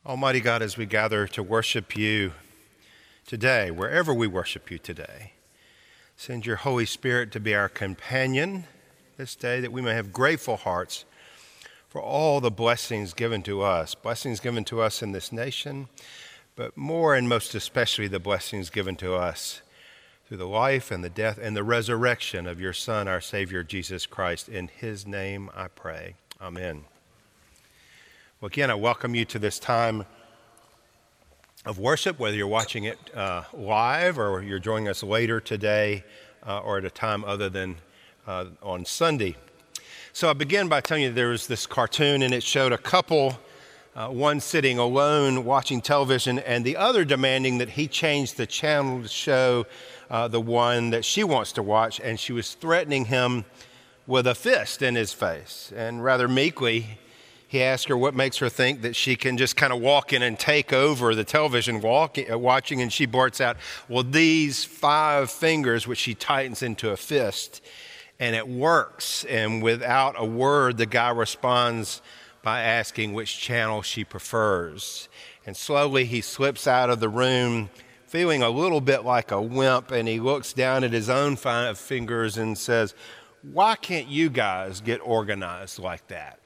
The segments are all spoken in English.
Almighty God, as we gather to worship you today, wherever we worship you today, send your Holy Spirit to be our companion this day, that we may have grateful hearts for all the blessings given to us in this nation, but more and most especially the blessings given to us through the life and the death and the resurrection of your Son, our Savior, Jesus Christ. In his name I pray. Amen. Well, again, I welcome you to this time of worship, whether you're watching it live or you're joining us later today or at a time other than on Sunday. So I begin by telling you there was this cartoon, and it showed a couple, one sitting alone watching television and the other demanding that he change the channel to show the one that she wants to watch, and she was threatening him with a fist in his face. And rather meekly, he asked her what makes her think that she can just kind of walk in and take over the television watching, and she blurts out, well, these 5 fingers, which she tightens into a fist, and it works. And without a word, the guy responds by asking which channel she prefers. And slowly he slips out of the room, feeling a little bit like a wimp, and he looks down at his own 5 fingers and says, why can't you guys get organized like that?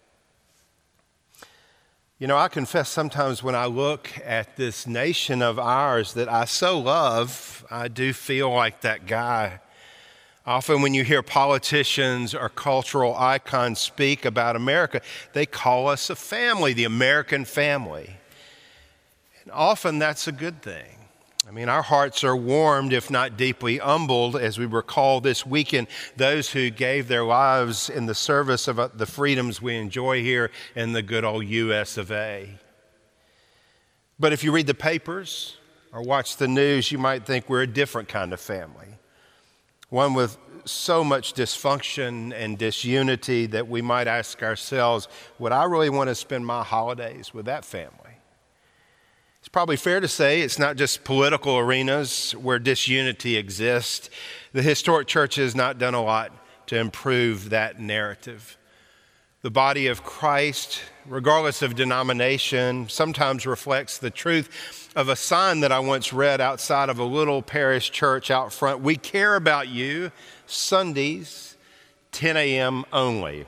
You know, I confess sometimes when I look at this nation of ours that I so love, I do feel like that guy. Often when you hear politicians or cultural icons speak about America, they call us a family, the American family. And often that's a good thing. I mean, our hearts are warmed, if not deeply humbled, as we recall this weekend those who gave their lives in the service of the freedoms we enjoy here in the good old U.S. of A. But if you read the papers or watch the news, you might think we're a different kind of family, one with so much dysfunction and disunity that we might ask ourselves, would I really want to spend my holidays with that family? It's probably fair to say it's not just political arenas where disunity exists. The historic church has not done a lot to improve that narrative. The body of Christ, regardless of denomination, sometimes reflects the truth of a sign that I once read outside of a little parish church out front. We care about you, Sundays, 10 a.m. only.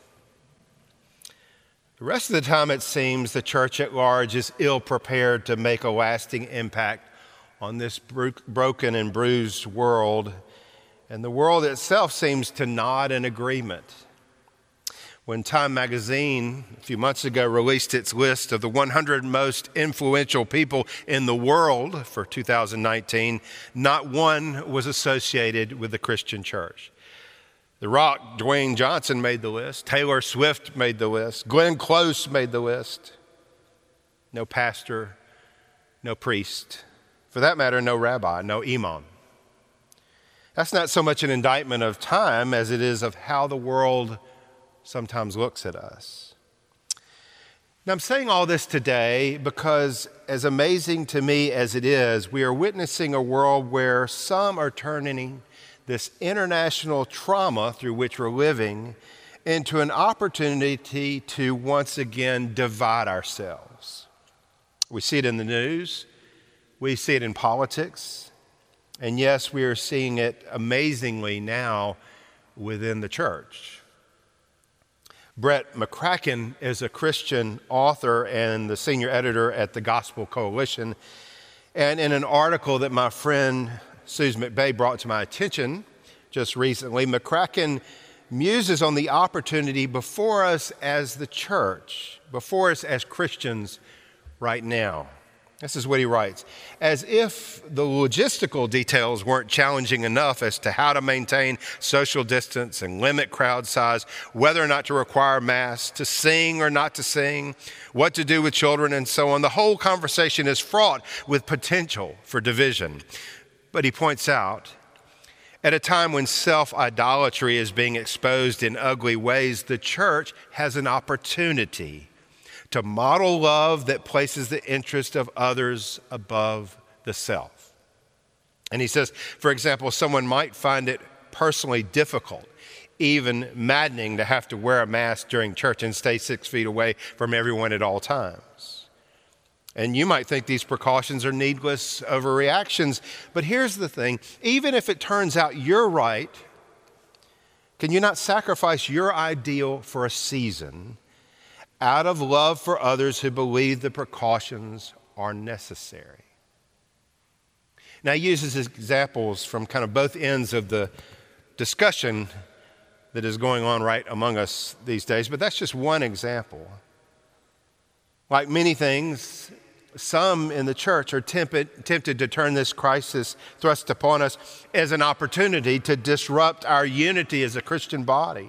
The rest of the time, it seems, the church at large is ill-prepared to make a lasting impact on this broken and bruised world, and the world itself seems to nod in agreement. When Time magazine, a few months ago, released its list of the 100 most influential people in the world for 2019, not one was associated with the Christian church. The Rock, Dwayne Johnson made the list. Taylor Swift made the list. Glenn Close made the list. No pastor, no priest. For that matter, no rabbi, no imam. That's not so much an indictment of time as it is of how the world sometimes looks at us. Now, I'm saying all this today because, as amazing to me as it is, we are witnessing a world where some are turning this international trauma through which we're living into an opportunity to once again divide ourselves. We see it in the news, we see it in politics, and yes, we are seeing it amazingly now within the church. Brett McCracken is a Christian author and the senior editor at the Gospel Coalition, and in an article that my friend Susan McBay brought to my attention just recently, McCracken muses on the opportunity before us as the church, before us as Christians right now. This is what he writes. As if the logistical details weren't challenging enough as to how to maintain social distance and limit crowd size, whether or not to require masks, to sing or not to sing, what to do with children, and so on, the whole conversation is fraught with potential for division. But he points out, at a time when self-idolatry is being exposed in ugly ways, the church has an opportunity to model love that places the interest of others above the self. And he says, for example, someone might find it personally difficult, even maddening, to have to wear a mask during church and stay 6 feet away from everyone at all times. And you might think these precautions are needless overreactions, but here's the thing. Even if it turns out you're right, can you not sacrifice your ideal for a season out of love for others who believe the precautions are necessary? Now, he uses examples from kind of both ends of the discussion that is going on right among us these days, but that's just one example. Like many things, some in the church are tempted to turn this crisis thrust upon us as an opportunity to disrupt our unity as a Christian body.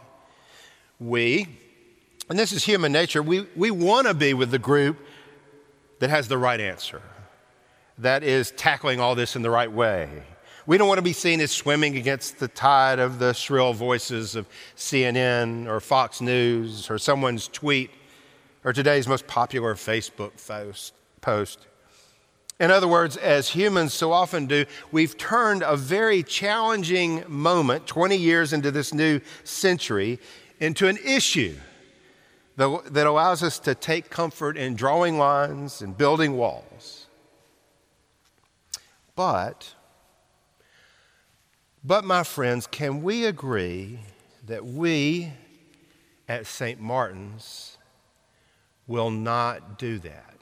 And this is human nature, we want to be with the group that has the right answer, that is tackling all this in the right way. We don't want to be seen as swimming against the tide of the shrill voices of CNN or Fox News or someone's tweet or today's most popular Facebook post. In other words, as humans so often do, we've turned a very challenging moment 20 years into this new century into an issue that allows us to take comfort in drawing lines and building walls. But my friends, can we agree that we at St. Martin's will not do that?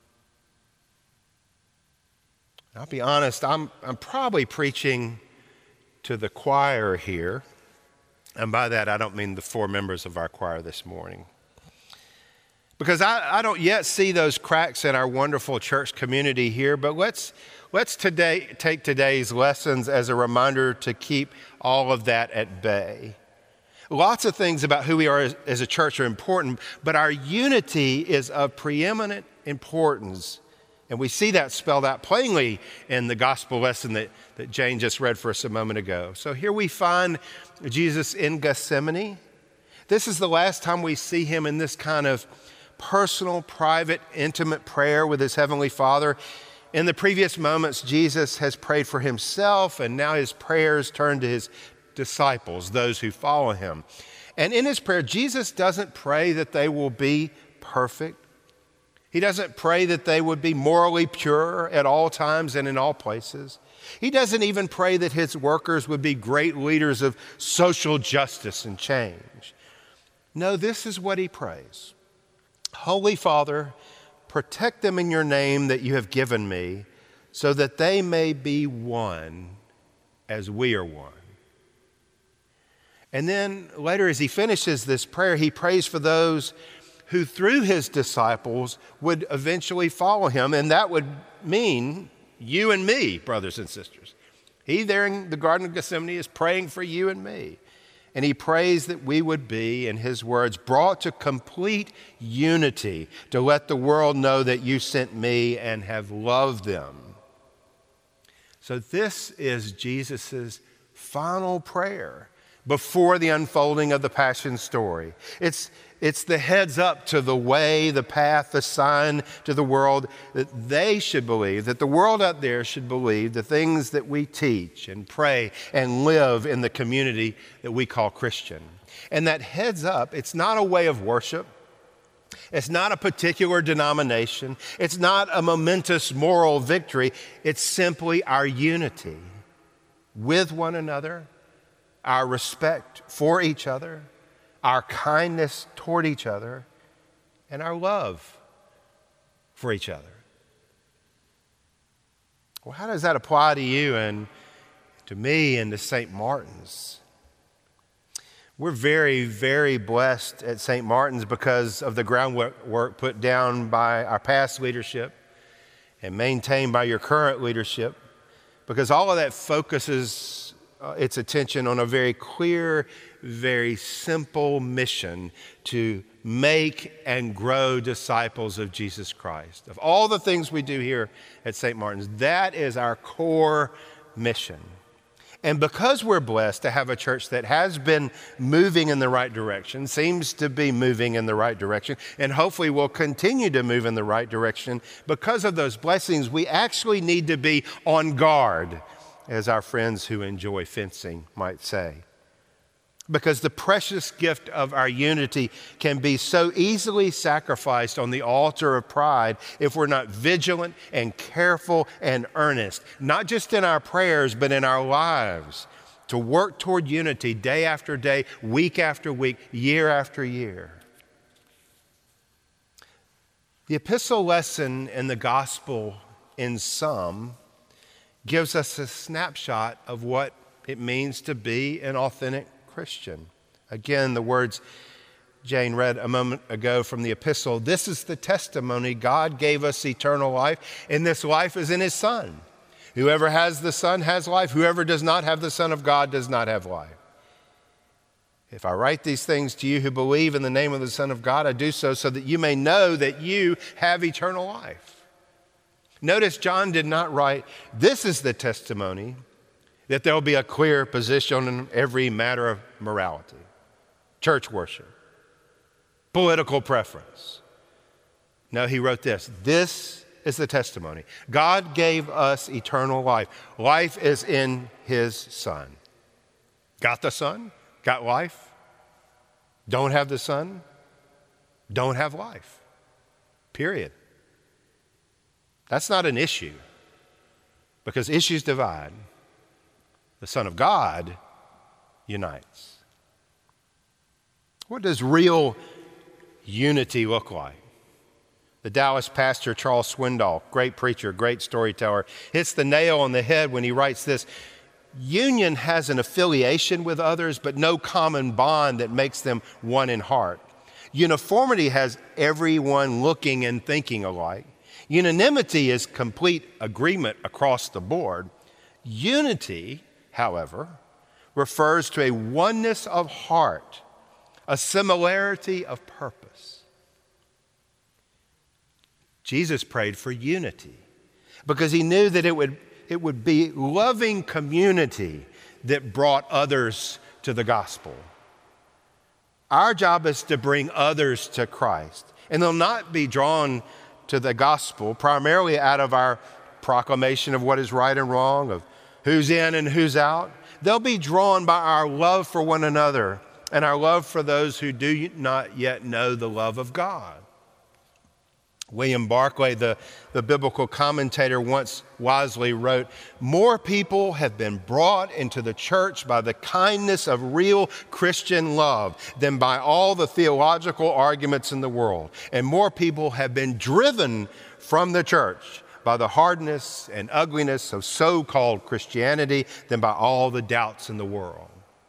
I'll be honest, I'm probably preaching to the choir here, and by that I don't mean the 4 members of our choir this morning. Because I don't yet see those cracks in our wonderful church community here, but let's take today's lessons as a reminder to keep all of that at bay. Lots of things about who we are as a church are important, but our unity is of preeminent importance. And we see that spelled out plainly in the gospel lesson that Jane just read for us a moment ago. So here we find Jesus in Gethsemane. This is the last time we see him in this kind of personal, private, intimate prayer with his heavenly Father. In the previous moments, Jesus has prayed for himself, and now his prayers turn to his disciples, those who follow him. And in his prayer, Jesus doesn't pray that they will be perfect. He doesn't pray that they would be morally pure at all times and in all places. He doesn't even pray that his workers would be great leaders of social justice and change. No, this is what he prays. Holy Father, protect them in your name that you have given me, so that they may be one as we are one. And then later, as he finishes this prayer, he prays for those who through his disciples would eventually follow him. And that would mean you and me, brothers and sisters. He there in the Garden of Gethsemane is praying for you and me. And he prays that we would be, in his words, brought to complete unity to let the world know that you sent me and have loved them. So this is Jesus' final prayer before the unfolding of the Passion story. It's the heads up to the way, the path, the sign to the world that they should believe, that the world out there should believe the things that we teach and pray and live in the community that we call Christian. And that heads up, it's not a way of worship. It's not a particular denomination. It's not a momentous moral victory. It's simply our unity with one another, our respect for each other, our kindness toward each other, and our love for each other. Well, how does that apply to you and to me and to St. Martin's? We're very, very blessed at St. Martin's because of the groundwork put down by our past leadership and maintained by your current leadership, because all of that focuses its attention on a very clear, very simple mission to make and grow disciples of Jesus Christ. Of all the things we do here at St. Martin's, that is our core mission. And because we're blessed to have a church that has been moving in the right direction, seems to be moving in the right direction, and hopefully will continue to move in the right direction, because of those blessings, we actually need to be on guard, as our friends who enjoy fencing might say. because the precious gift of our unity can be so easily sacrificed on the altar of pride if we're not vigilant and careful and earnest, not just in our prayers, but in our lives, to work toward unity day after day, week after week, year after year. The epistle lesson in the gospel, in sum, gives us a snapshot of what it means to be an authentic Christian. Again, the words Jane read a moment ago from the epistle, this is the testimony: God gave us eternal life, and this life is in his Son. Whoever has the Son has life. Whoever does not have the Son of God does not have life. If I write these things to you who believe in the name of the Son of God, I do so that you may know that you have eternal life. Notice John did not write, this is the testimony, that there will be a clear position in every matter of morality, church worship, political preference. No, he wrote this. This is the testimony. God gave us eternal life. Life is in his Son. Got the Son? Got life? Don't have the Son? Don't have life. Period. That's not an issue, because issues divide. The Son of God unites. What does real unity look like? The Dallas pastor Charles Swindoll, great preacher, great storyteller, hits the nail on the head when he writes this: union has an affiliation with others, but no common bond that makes them one in heart. Uniformity has everyone looking and thinking alike. Unanimity is complete agreement across the board. Unity, however, refers to a oneness of heart, a similarity of purpose. Jesus prayed for unity because he knew that it would be loving community that brought others to the gospel. Our job is to bring others to Christ, and they'll not be drawn to the gospel primarily out of our proclamation of what is right and wrong, of who's in and who's out. They'll be drawn by our love for one another and our love for those who do not yet know the love of God. William Barclay, the biblical commentator, once wisely wrote, more people have been brought into the church by the kindness of real Christian love than by all the theological arguments in the world. And more people have been driven from the church by the hardness and ugliness of so-called Christianity than by all the doubts in the world.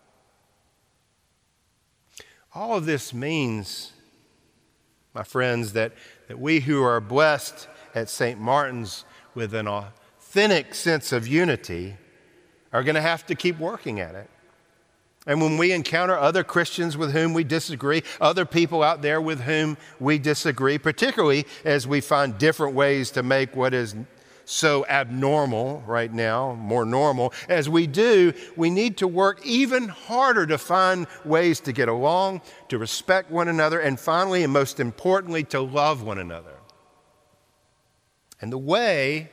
All of this means, my friends, that we who are blessed at St. Martin's with an authentic sense of unity are going to have to keep working at it. And when we encounter other Christians with whom we disagree, other people out there with whom we disagree, particularly as we find different ways to make what is so abnormal right now more normal, as we do, we need to work even harder to find ways to get along, to respect one another, and finally, and most importantly, to love one another. And the way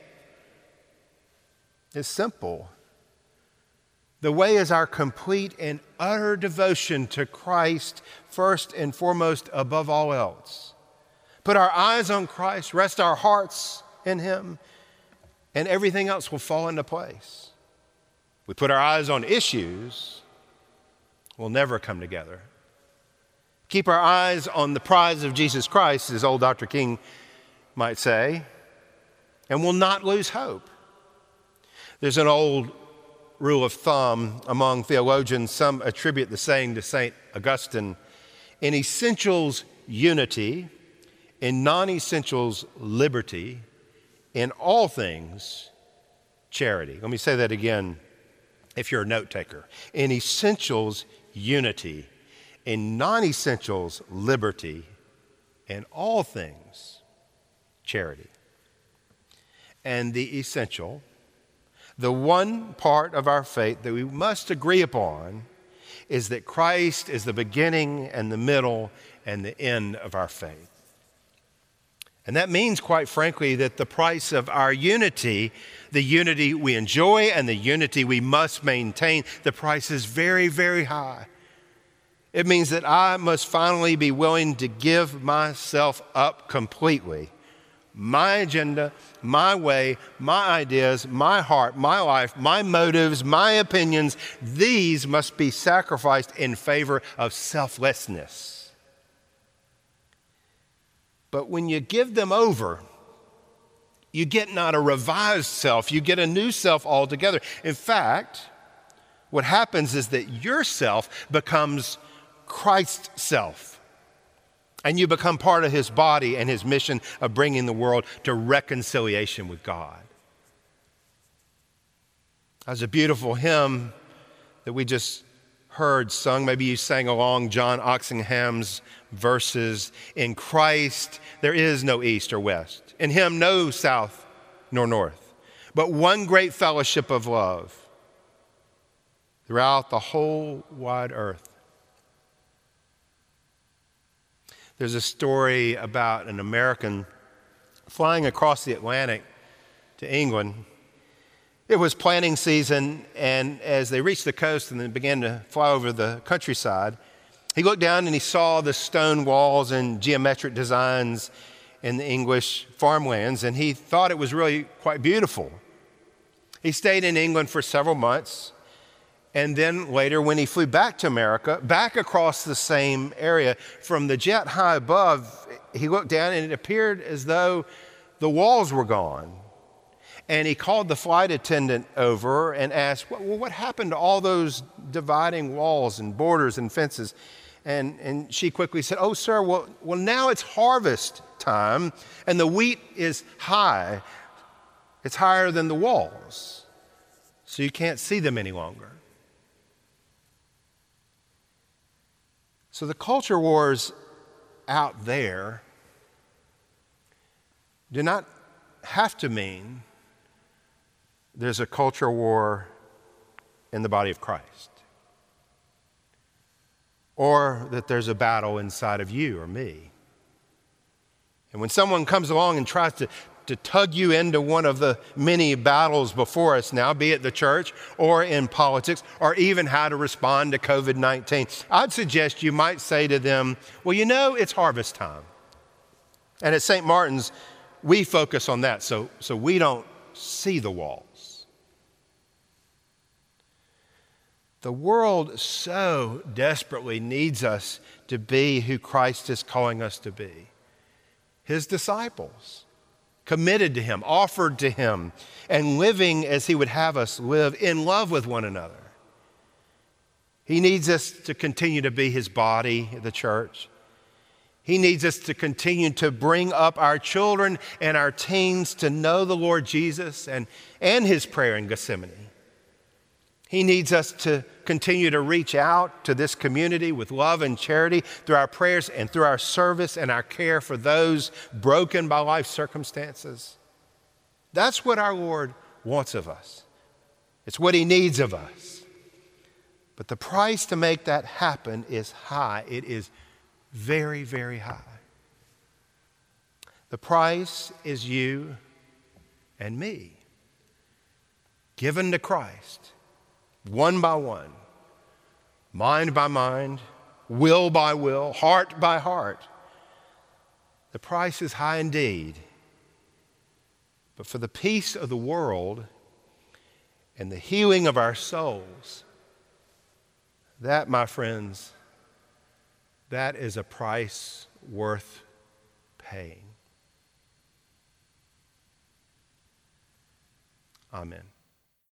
is simple. The way is our complete and utter devotion to Christ first and foremost above all else. Put our eyes on Christ, rest our hearts in him, and everything else will fall into place. We put our eyes on issues, we'll never come together. Keep our eyes on the prize of Jesus Christ, as old Dr. King might say, and we'll not lose hope. There's an old rule of thumb among theologians. Some attribute the saying to St. Augustine: in essentials, unity; in non-essentials, liberty; in all things, charity. Let me say that again if you're a note taker. In essentials, unity; in non-essentials, liberty; in all things, charity. And the essential, the one part of our faith that we must agree upon, is that Christ is the beginning and the middle and the end of our faith. And that means, quite frankly, that the price of our unity, the unity we enjoy and the unity we must maintain, the price is very, very high. It means that I must finally be willing to give myself up completely. My agenda, my way, my ideas, my heart, my life, my motives, my opinions, these must be sacrificed in favor of selflessness. But when you give them over, you get not a revised self, you get a new self altogether. In fact, what happens is that your self becomes Christ's self. And you become part of his body and his mission of bringing the world to reconciliation with God. There's a beautiful hymn that we just heard sung. Maybe you sang along John Oxenham's verses. In Christ, there is no east or west. In him, no south nor north, but one great fellowship of love throughout the whole wide earth. There's a story about an American flying across the Atlantic to England. It was planting season, and as they reached the coast and then began to fly over the countryside, he looked down and he saw the stone walls and geometric designs in the English farmlands, and he thought it was really quite beautiful. He stayed in England for several months. And then later, when he flew back to America, back across the same area, from the jet high above, he looked down and it appeared as though the walls were gone. And he called the flight attendant over and asked, well, what happened to all those dividing walls and borders and fences? And she quickly said, oh, sir, well, now it's harvest time and the wheat is high. It's higher than the walls, so you can't see them any longer. So the culture wars out there do not have to mean there's a culture war in the body of Christ, or that there's a battle inside of you or me. And when someone comes along and tries to tug you into one of the many battles before us now, be it the church or in politics, or even how to respond to COVID-19, I'd suggest you might say to them, well, you know, it's harvest time. And at St. Martin's, we focus on that, so we don't see the walls. The world so desperately needs us to be who Christ is calling us to be, his disciples, committed to him, offered to him, and living as he would have us live, in love with one another. He needs us to continue to be his body, the church. He needs us to continue to bring up our children and our teens to know the Lord Jesus and his prayer in Gethsemane. He needs us to continue to reach out to this community with love and charity through our prayers and through our service and our care for those broken by life circumstances. That's what our Lord wants of us. It's what he needs of us. But the price to make that happen is high. It is very, very high. The price is you and me, given to Christ. One by one, mind by mind, will by will, heart by heart. The price is high indeed. But for the peace of the world and the healing of our souls, that, my friends, that is a price worth paying. Amen.